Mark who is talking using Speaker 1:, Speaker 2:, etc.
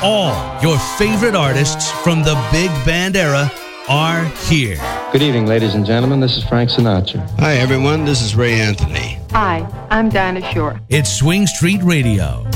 Speaker 1: all your favorite artists from the big band era are here.
Speaker 2: Good evening, ladies and gentlemen. This is Frank Sinatra.
Speaker 3: Hi, everyone. This is Ray Anthony.
Speaker 4: Hi, I'm Dinah Shore.
Speaker 1: It's Swing Street Radio.